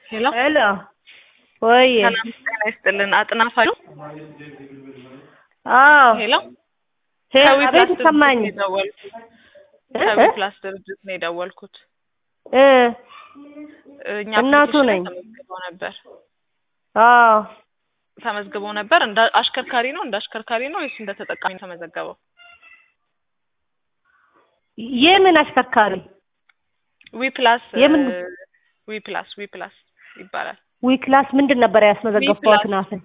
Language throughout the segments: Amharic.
Hello? Hello. Oye. ሰላም ጤና ይስጥልን አጥናፋዩ ሄሎ አቤት ሰማኝ ከዊፕላስ ድርጅት ነው የደወልኩት እኛ እናቱ ነኝ ተመዝግቦ ነበር እንደ አሽከርካሪ ነው ወይስ እንደ ተጠቃሚ ተመዘገበው የምን አሽከርካሪ ዊፕላስ ይባላል ዊፕላስ ምንድን ነበር ያስመዘገበው አትናፈን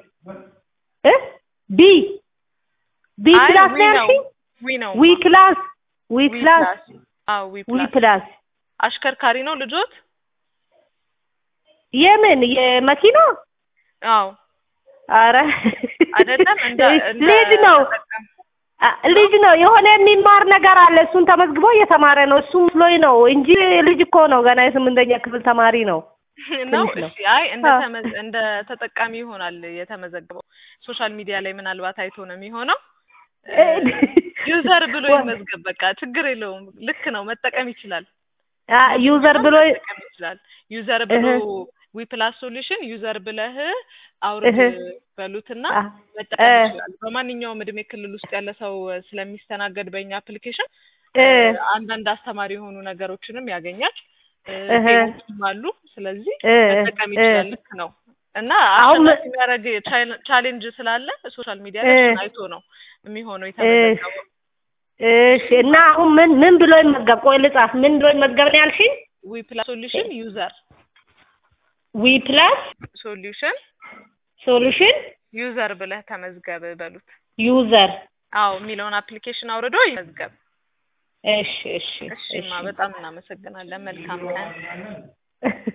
ቢ ክላስ ነው ዊፕላስ አሽከርካሪ ነው ልጆት የምን የመኪና አዎ አረ አይደለም ልጅ ነው የሆነ የሚማር ነገር አለ እሱን ተመዝግቦ እየተማረ ነው እሱም ፍሎይ ነው እንጂ ልጅ እኮ ነው ገና የ8ኛ ክፍል ተማሪ ነው ነው እሺ አይ እንደ ተጠቃሚ ይሆናል የተመዘገበው ሶሻል ሚዲያ ላይ ምናልባት አይቶ ነው የሚሆነው ዩዘር ብሎ ይመዝገብ በቃ ችግር የለውም ልክ ነው መጠቀም ይችላል ዩዘር ብሎ ዊፕላስ ሶሉሽን ዩዘር ብለህ አውርድ በሉትና መጠቀም ይችላል በማንኛውም እድሜ ክልል ውስጥ ያለ ሰው ስለሚስተናገድ በእኛ አፕሊኬሽን አንዳንድ አስተማሪ የሆኑ ነገሮችንም ያገኛል አሉ ስለዚህ መጠቀም ይችላል ልክ ነው እና አሸናፊ የሚያደርግ ቻሌንጅ ስላለ ሶሻል ሚዲያ ላይ አይቶ ነው የሚሆነው የተመዘገበው እሺ እና አሁን ምን ብሎ ይመዝገብ ቆይ ልጻፍ ምን ብሎ ይመዝገብ ነው ያልሽኝ ዊፕላስ ሶሉሽን ዩዘር ዊፕላስ ሶሉሽን ዩዘር ብለህ ተመዝገብ በሉት ዩዘር አዎ የሚለውን አፕሊኬሽን አውርዶ ይመዝገብ እሺ በጣም እናመሰግናለን መልካም ቀን